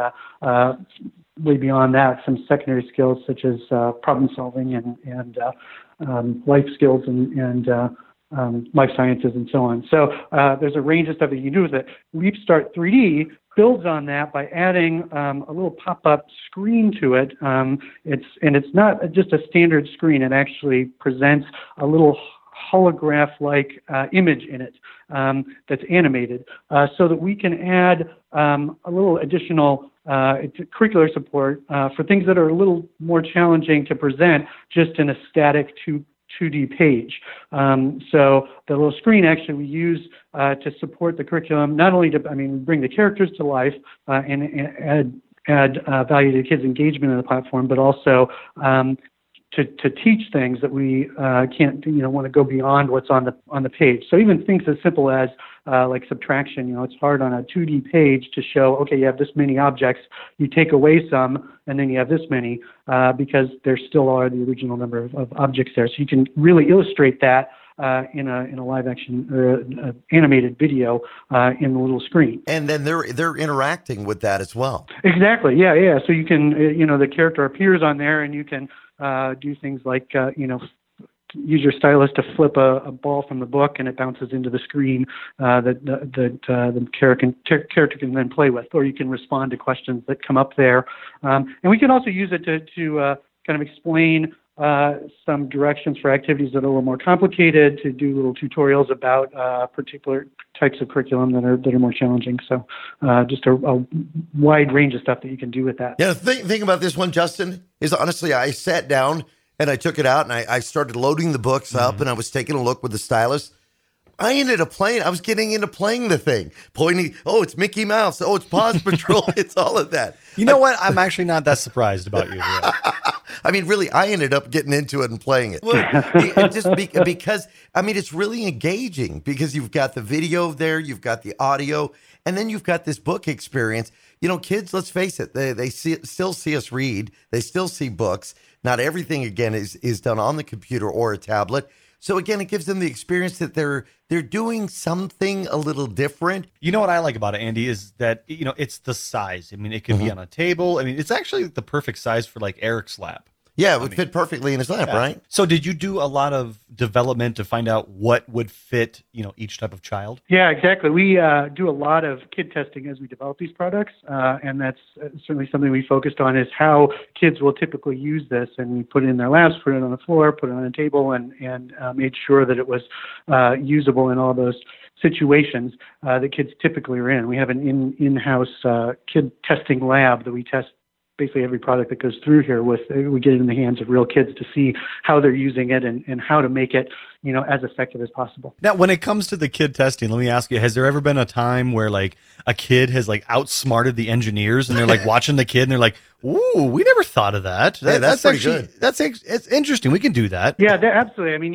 way beyond that, some secondary skills such as problem solving and life skills and life sciences and so on. So there's a range of stuff that you can do with it. LeapStart 3D builds on that by adding a little pop-up screen to it. It's not just a standard screen. It actually presents a little holograph-like image in it that's animated, so that we can add a little additional curricular support for things that are a little more challenging to present just in a static 2D page. So the little screen actually we use to support the curriculum, not only bring the characters to life and add value to kids' engagement in the platform, but also to teach things that we can't, want to go beyond what's on the page. So even things as simple as like subtraction, it's hard on a 2D page to show, okay, you have this many objects, you take away some, and then you have this many, because there still are the original number of objects there. So you can really illustrate that in a live action or animated video in the little screen. And then they're interacting with that as well. Exactly. Yeah. So you can, the character appears on there, and you can do things like, use your stylus to flip a ball from the book, and it bounces into the screen that the character can then play with, or you can respond to questions that come up there. And we can also use it to kind of explain some directions for activities that are a little more complicated, to do little tutorials about particular types of curriculum that are more challenging. So just a wide range of stuff that you can do with that. Yeah, the thing about this one, Justin, is honestly I sat down and I took it out and I started loading the books up and I was taking a look with the stylus. I ended up playing. I was getting into playing the thing, pointing. Oh, it's Mickey Mouse. Oh, it's Paws Patrol. It's all of that. You know what? I'm actually not that surprised about you. I mean, really, I ended up getting into it and playing it. Because, I mean, it's really engaging because you've got the video there, you've got the audio, and then you've got this book experience. You know, kids, let's face it, they still see us read. They still see books. Not everything, again, is done on the computer or a tablet. So again, it gives them the experience that they're doing something a little different. You know what I like about it, Andy, is that, you know, it's the size. I mean, it can be on a table. I mean, it's actually the perfect size for like Eric's lap. Yeah, it would fit perfectly in his lap, right? So did you do a lot of development to find out what would fit, you know, each type of child? Yeah, exactly. We do a lot of kid testing as we develop these products, and that's certainly something we focused on, is how kids will typically use this. And we put it in their laps, put it on the floor, put it on a table, and made sure that it was usable in all those situations that kids typically are in. We have an in-house kid testing lab that we test basically every product that goes through here with. We get it in the hands of real kids to see how they're using it and how to make it, you know, as effective as possible. Now, when it comes to the kid testing, let me ask you, has there ever been a time where like a kid has like outsmarted the engineers and they're like watching the kid and they're like, ooh, we never thought of that. That's pretty actually good. It's interesting. We can do that. Yeah, absolutely. I mean,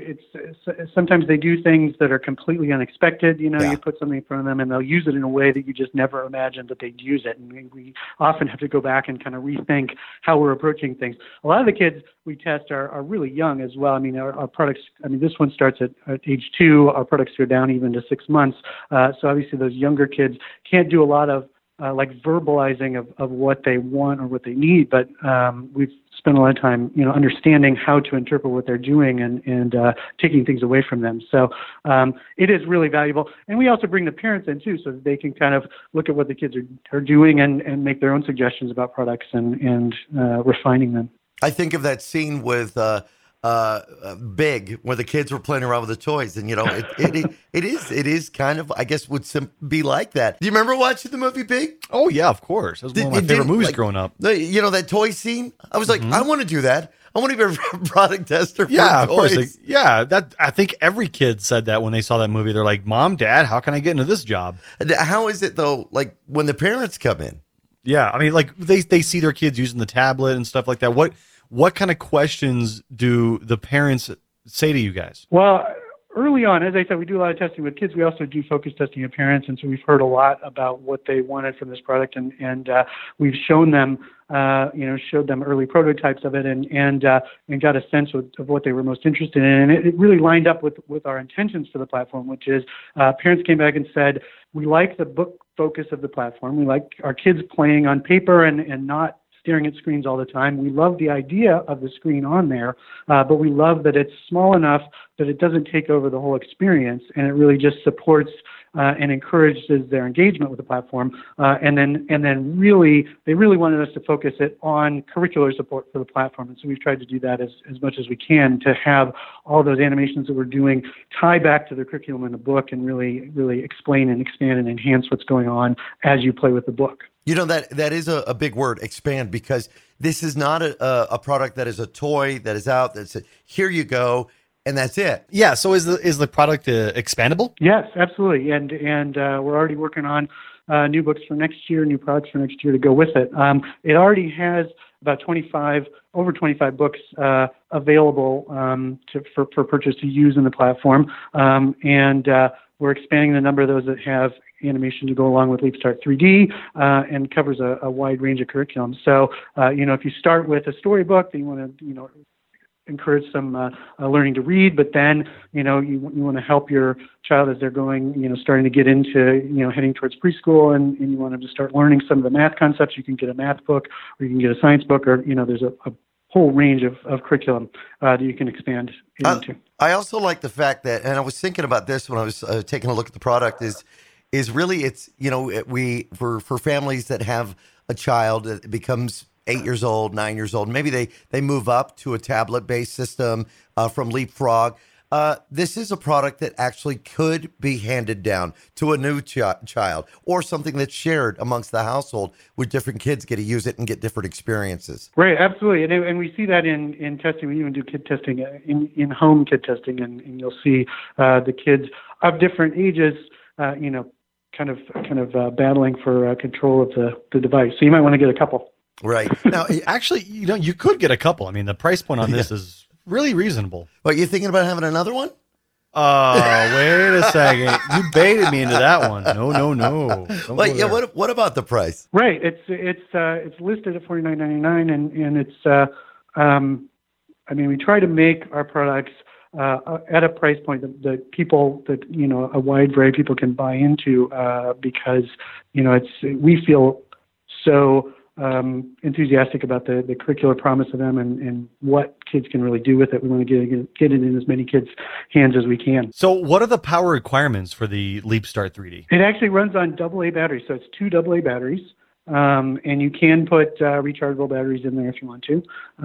it's sometimes they do things that are completely unexpected. You know, you put something in front of them and they'll use it in a way that you just never imagined that they'd use it. And we often have to go back and kind of rethink how we're approaching things. A lot of the kids we test are really young as well. I mean, our products, I mean, this one starts at age 2. Our products go down even to 6 months. So obviously those younger kids can't do a lot of like verbalizing of what they want or what they need, but we've spent a lot of time, you know, understanding how to interpret what they're doing and taking things away from them. So it is really valuable. And we also bring the parents in too, so that they can kind of look at what the kids are doing and make their own suggestions about products and refining them. I think of that scene with Big, where the kids were playing around with the toys, and you know, it is kind of, I guess, would be like that. Do you remember watching the movie Big? Oh yeah, of course. That was one of my favorite movies growing up. You know, that toy scene. I was like, I want to do that. I want to be a product tester for toys. Of course. That I think every kid said that when they saw that movie. They're like, Mom, Dad, how can I get into this job? How is it though? Like when the parents come in. Yeah, I mean, like they see their kids using the tablet and stuff like that. What kind of questions do the parents say to you guys? Well, early on, as I said, we do a lot of testing with kids. We also do focus testing of parents, and so we've heard a lot about what they wanted from this product, and we've shown them, showed them early prototypes of it, and got a sense of what they were most interested in. And it really lined up with our intentions for the platform, which is parents came back and said, we like the book focus of the platform. We like our kids playing on paper and not staring at screens all the time. We love the idea of the screen on there, but we love that it's small enough that it doesn't take over the whole experience, and it really just supports and encourages their engagement with the platform. And then really, they really wanted us to focus it on curricular support for the platform. And so we've tried to do that as much as we can to have all those animations that we're doing tie back to the curriculum in the book and really, really explain and expand and enhance what's going on as you play with the book. You know, that is a big word, expand, because this is not a product that is a toy that is out, that's here you go, and that's it. Yeah, so is the product expandable? Yes, absolutely. And we're already working on new books for next year, new products for next year to go with it. It already has about over 25 books available for purchase to use in the platform. And we're expanding the number of those that have animation to go along with LeapStart 3D and covers a wide range of curriculum. So, if you start with a storybook, then you want to, encourage some learning to read, but then, you want to help your child as they're going, starting to get into, heading towards preschool, and you want them to start learning some of the math concepts. You can get a math book, or you can get a science book, or, there's a whole range of curriculum that you can expand into. I also like the fact that, and I was thinking about this when I was taking a look at the product, is really it's, for families that have a child that becomes 8 years old, 9 years old, maybe they move up to a tablet-based system from Leapfrog. This is a product that actually could be handed down to a new child, or something that's shared amongst the household where different kids get to use it and get different experiences. Right, absolutely. And we see that in testing. We even do kid testing, in-home kid testing, and you'll see the kids of different ages, kind of battling for control of the device. So you might want to get a couple. Right. Now, actually, you could get a couple. I mean, the price point on this is really reasonable. But you thinking about having another one? Wait a second. You baited me into that one. No. Don't Well, go yeah. there. What about the price? Right. It's listed at $49.99, and it's we try to make our products at a price point that people that a wide variety of people can buy into because we feel so enthusiastic about the curricular promise of them and what kids can really do with it. We want to get it in as many kids' hands as we can. So what are the power requirements for the LeapStart 3D? It actually runs on AA batteries, so it's 2 AA batteries. And you can put rechargeable batteries in there if you want to.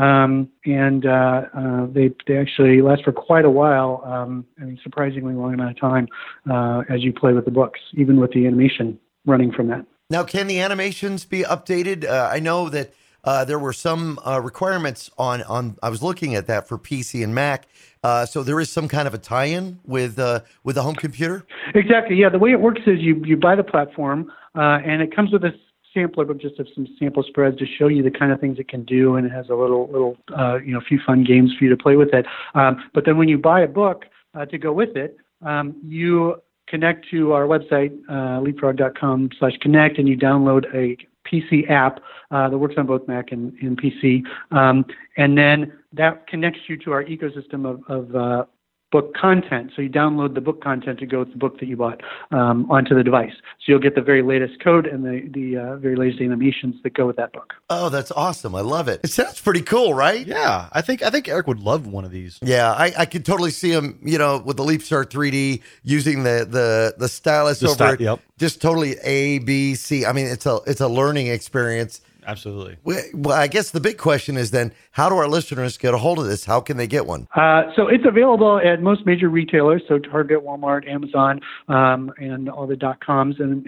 They actually last for quite a while, surprisingly long amount of time as you play with the books, even with the animation running from that. Now, can the animations be updated? I know that there were some requirements on. I was looking at that for PC and Mac. So there is some kind of a tie-in with the home computer. Exactly. Yeah. The way it works is you buy the platform, and it comes with a sampler, but just have some sample spreads to show you the kind of things it can do, and it has a little few fun games for you to play with it. But then when you buy a book to go with it, you connect to our website, leapfrog.com/connect, and you download a PC app that works on both Mac and PC. And then that connects you to our ecosystem of book content. So you download the book content to go with the book that you bought onto the device. So you'll get the very latest code and the very latest animations that go with that book. Oh, that's awesome. I love it. It sounds pretty cool, right? Yeah, I think Eric would love one of these. Yeah, I could totally see him, with the LeapStart 3D using the stylus over it. Yep. Just totally A, B, C. I mean, it's a learning experience. Absolutely. Well, I guess the big question is then, how do our listeners get a hold of this? How can they get one? So it's available at most major retailers, so Target, Walmart, Amazon, and all the .coms. And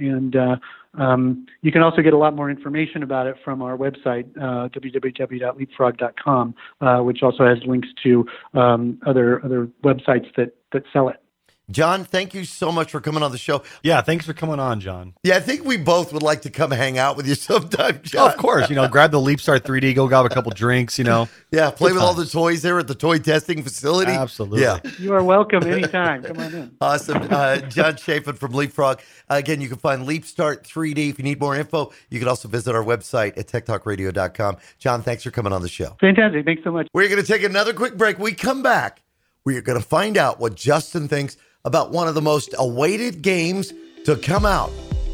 you can also get a lot more information about it from our website, www.leapfrog.com, which also has links to other websites that sell it. John, thank you so much for coming on the show. Yeah, thanks for coming on, John. Yeah, I think we both would like to come hang out with you sometime, John. Oh, of course. Grab the LeapStart 3D, go grab a couple drinks, Yeah, play with all the times. toys there at the toy testing facility. Absolutely. Yeah. You are welcome anytime. Come on in. Awesome. John Chafin from Leapfrog. Again, you can find LeapStart 3D. If you need more info, you can also visit our website at techtalkradio.com. John, thanks for coming on the show. Fantastic. Thanks so much. We're going to take another quick break. We come back. We're going to find out what Justin thinks about one of the most awaited games to come out.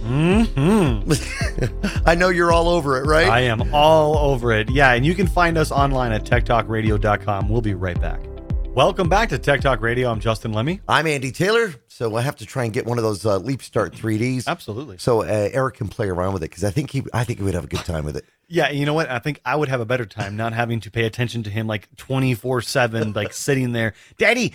I know you're all over it, right? I am all over it. Yeah, and you can find us online at techtalkradio.com. We'll be right back. Welcome back to Tech Talk Radio. I'm Justin Lemmy. I'm Andy Taylor, so I have to try and get one of those LeapStart 3Ds. Absolutely. So Eric can play around with it because I think he would have a good time with it. Yeah, you know what? I think I would have a better time not having to pay attention to him like 24/7, like sitting there, Daddy.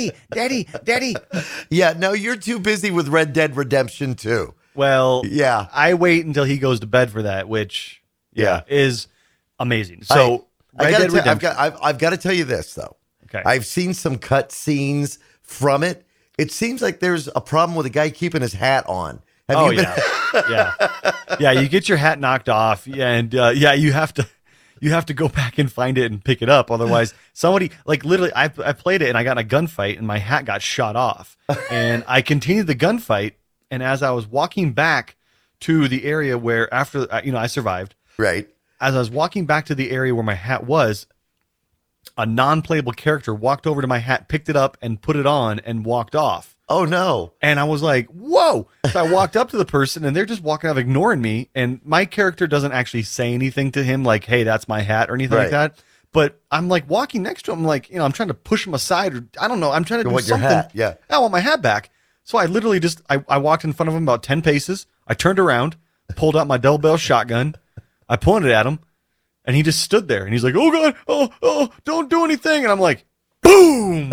Yeah, no, you're too busy with Red Dead Redemption 2. Well, Yeah. I wait until he goes to bed for that, which is amazing. So I've Red Dead Redemption. got to tell you this though. Okay. I've seen some cut scenes from it. It seems like there's a problem with a guy keeping his hat on. Have you been? Yeah. You get your hat knocked off, and you have to go back and find it and pick it up. Otherwise, somebody literally, I played it and I got in a gunfight and my hat got shot off, and I continued the gunfight. And as I was walking back to the area where after I survived, Right. as I was walking back to the area where my hat was, a non-playable character walked over to my hat, picked it up, and put it on, and walked off. Oh no. And I was like, whoa. So I walked up to the person, and they're just walking off, ignoring me. And my character doesn't actually say anything to him like, hey, that's my hat or anything like Right. that. But I'm like walking next to him, like, I'm trying to push him aside, or I don't know. I'm trying to do want your something. hat, yeah. I want my hat back. So I literally just, I walked in front of him about 10 paces. I turned around, pulled out my double barrel shotgun. I pointed at him, and he just stood there. And he's like, oh, God, oh, don't do anything. And I'm like, boom.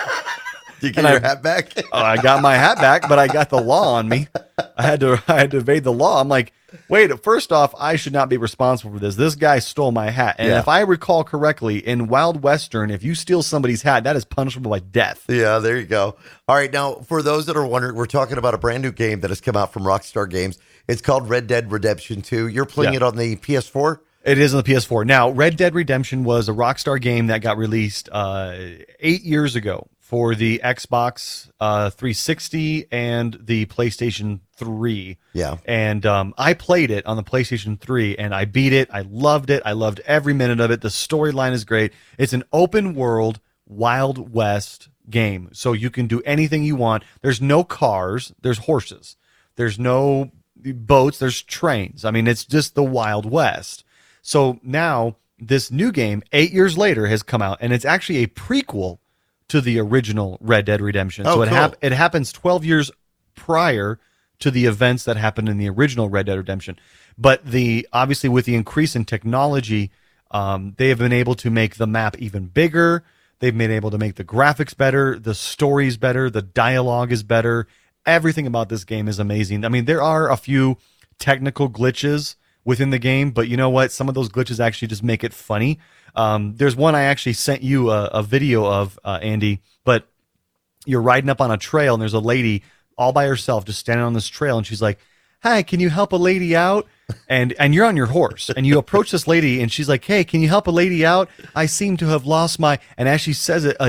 You get your hat back? I got my hat back, but I got the law on me. I had to evade the law. I'm like, wait, first off, I should not be responsible for this. This guy stole my hat. And if I recall correctly, in Wild Western, if you steal somebody's hat, that is punishable by death. Yeah, there you go. All right, now, for those that are wondering, we're talking about a brand new game that has come out from Rockstar Games. It's called Red Dead Redemption 2. You're playing it on the PS4? It is on the PS4. Now, Red Dead Redemption was a Rockstar game that got released 8 years ago for the Xbox 360 and the PlayStation 3. Yeah. And I played it on the PlayStation 3, and I beat it. I loved it. I loved every minute of it. The storyline is great. It's an open world, Wild West game. So you can do anything you want. There's no cars. There's horses. There's no boats. There's trains. I mean, it's just the Wild West. So now this new game, 8 years later, has come out, and it's actually a prequel to the original Red Dead Redemption. Oh, so cool. it happens 12 years prior to the events that happened in the original Red Dead Redemption. But obviously with the increase in technology, they have been able to make the map even bigger. They've been able to make the graphics better, the story's better, the dialogue is better. Everything about this game is amazing. I mean, there are a few technical glitches within the game, but you know what? Some of those glitches actually just make it funny. There's one I actually sent you a video of, Andy, but you're riding up on a trail and there's a lady all by herself just standing on this trail, and she's like, "Hi, can you help a lady out?" And you're on your horse, and you approach this lady, and she's like, "Hey, can you help a lady out? I seem to have lost my..." And as she says it,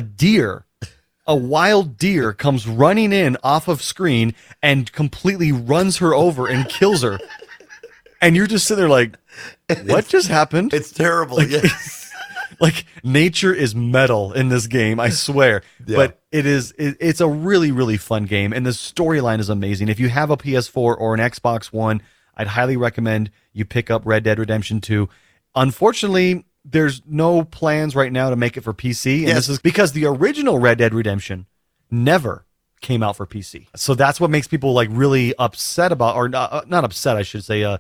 a wild deer comes running in off of screen and completely runs her over and kills her. And you're just sitting there like, what just happened? It's terrible. Yes. Like, nature is metal in this game, I swear. Yeah. But it's a really, really fun game, and the storyline is amazing. If you have a PS4 or an Xbox One, I'd highly recommend you pick up Red Dead Redemption 2. Unfortunately, there's no plans right now to make it for PC, and this is because the original Red Dead Redemption never came out for PC. So that's what makes people like really upset about, or not upset, I should say,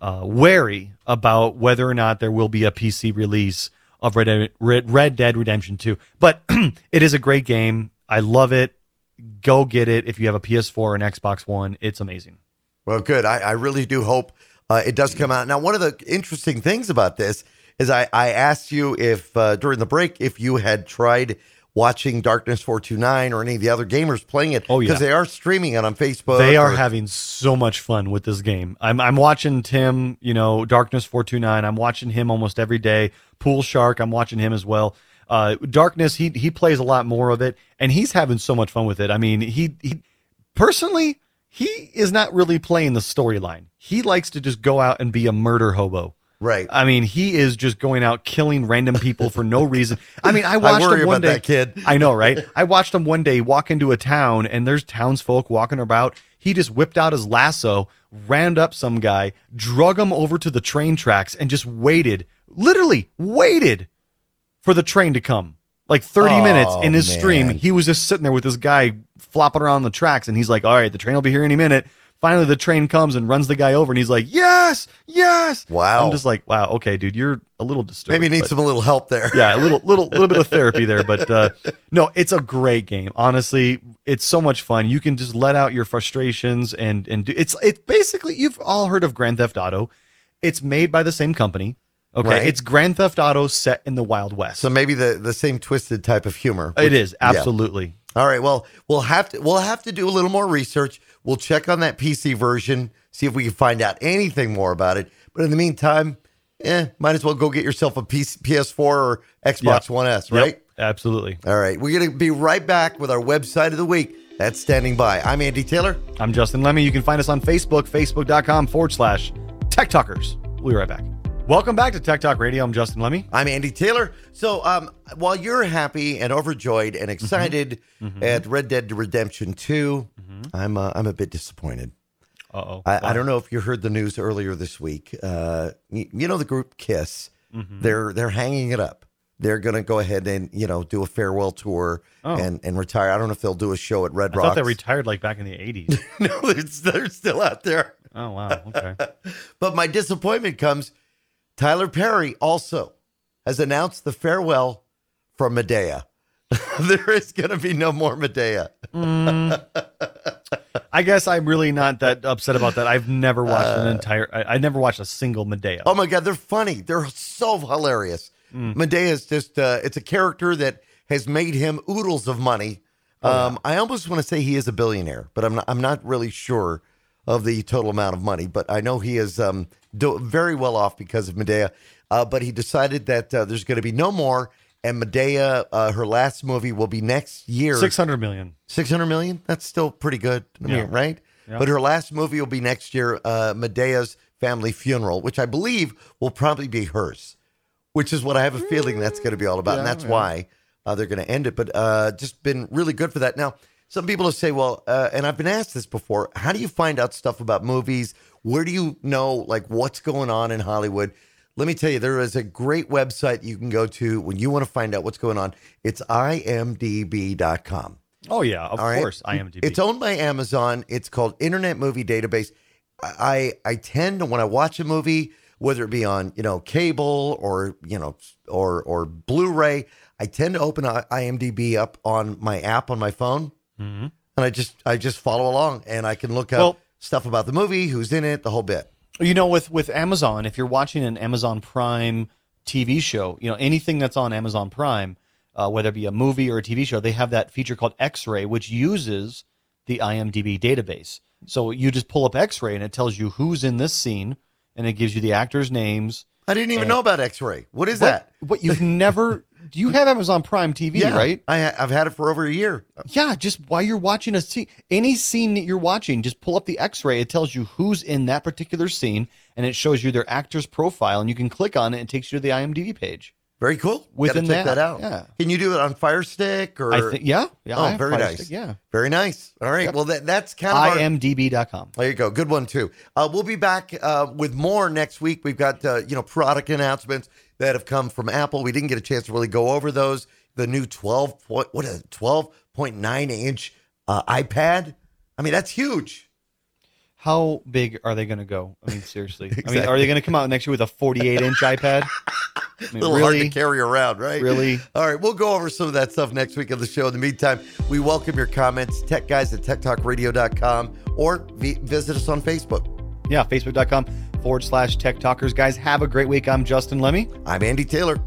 wary about whether or not there will be a PC release of Red Dead Redemption 2. But it is a great game. I love it. Go get it if you have a PS4 or an Xbox One. It's amazing. Well, good. I really do hope it does come out. Now, one of the interesting things about this is I asked you if during the break if you had tried watching Darkness 429 or any of the other gamers playing it. Oh, yeah. Because they are streaming it on Facebook. They are having so much fun with this game. I'm watching Tim, Darkness 429. I'm watching him almost every day. Pool Shark, I'm watching him as well. Darkness, he plays a lot more of it, and he's having so much fun with it. I mean, he personally, he is not really playing the storyline. He likes to just go out and be a murder hobo. Right. I mean, he is just going out killing random people for no reason. I mean, I watched him one day. That kid. I know, right? I watched him one day walk into a town, and there's townsfolk walking about. He just whipped out his lasso, ran up some guy, drug him over to the train tracks, and just literally waited for the train to come. Like 30 minutes in his stream, he was just sitting there with this guy flopping around the tracks, and he's like, all right, the train will be here any minute. Finally, the train comes and runs the guy over, and he's like, yes, yes. Wow. I'm just like, wow, okay, dude, you're a little disturbed. Maybe you need some little help there. Yeah, a little bit of therapy there. But no, it's a great game. Honestly, it's so much fun. You can just let out your frustrations and do it's basically, you've all heard of Grand Theft Auto. It's made by the same company. Okay, Right. It's Grand Theft Auto set in the Wild West. So maybe the same twisted type of humor. It is, absolutely. All right. Well, we'll have to do a little more research. We'll check on that PC version, see if we can find out anything more about it. But in the meantime, might as well go get yourself a PS4 or Xbox One S, right? Yep, absolutely. All right. We're going to be right back with our website of the week. That's Standing By. I'm Andy Taylor. I'm Justin Lemmy. You can find us on Facebook, facebook.com/Tech Talkers. We'll be right back. Welcome back to Tech Talk Radio. I'm Justin Lemmy. I'm Andy Taylor. So while you're happy and overjoyed and excited at Red Dead Redemption 2, I'm a bit disappointed. Uh-oh. I don't know if you heard the news earlier this week. You know the group KISS. They're hanging it up. they're going to go ahead and, do a farewell tour and retire. I don't know if they'll do a show at Red I Rocks. thought they retired like back in the 80s. No, they're still out there. Oh, wow. Okay. But my disappointment comes, Tyler Perry also has announced the farewell from Medea. There is going to be no more Medea. I guess I'm really not that upset about that. I've never watched I never watched a single Medea. Oh my God, they're funny. They're so hilarious. Medea is just, it's a character that has made him oodles of money. I almost want to say he is a billionaire, but I'm not really sure of the total amount of money, but I know he is very well off because of Medea. But he decided that there's going to be no more. And Medea, her last movie will be next year. 600 million. 600 million? That's still pretty good, right? Yeah. But her last movie will be next year, Medea's Family Funeral, which I believe will probably be hers, which is what I have a feeling that's going to be all about. And that's why they're going to end it. But just been really good for that. Now, some people will say, well, and I've been asked this before, how do you find out stuff about movies? Where do you know, like, what's going on in Hollywood? Let me tell you, there is a great website you can go to when you want to find out what's going on. It's imdb.com. Oh, yeah, of course, IMDb. It's owned by Amazon. It's called Internet Movie Database. I tend to, when I watch a movie, whether it be on, cable or, or Blu-ray, I tend to open IMDb up on my app on my phone. Mm-hmm. And I just follow along, and I can look up stuff about the movie, who's in it, the whole bit. With Amazon, if you're watching an Amazon Prime TV show, anything that's on Amazon Prime, whether it be a movie or a TV show, they have that feature called X-Ray, which uses the IMDb database. So you just pull up X-Ray, and it tells you who's in this scene, and it gives you the actors' names. I didn't even know about X-Ray. What is that? What you've never... You have Amazon Prime TV, right? I've had it for over a year. Yeah, just while you're watching a scene, any scene that you're watching, just pull up the X-Ray. It tells you who's in that particular scene, and it shows you their actor's profile, and you can click on it, and it takes you to the IMDb page. Very cool. Within check that out. Yeah. Can you do it on Fire Stick or? Yeah. Oh, very nice. Stick, yeah. Very nice. All right. Yep. Well, that's kind of IMDb.com. There you go. Good one too. We'll be back with more next week. We've got product announcements that have come from Apple. We didn't get a chance to really go over those. The new 12.9 inch iPad. I mean, that's huge. How big are they going to go? I mean, seriously. Exactly. I mean, are they going to come out next year with a 48-inch iPad? A little hard to carry around, right? Really? All right, we'll go over some of that stuff next week on the show. In the meantime, we welcome your comments, techguys@techtalkradio.com, or visit us on Facebook. Yeah, facebook.com/Tech Talkers. Guys, have a great week. I'm Justin Lemmy. I'm Andy Taylor.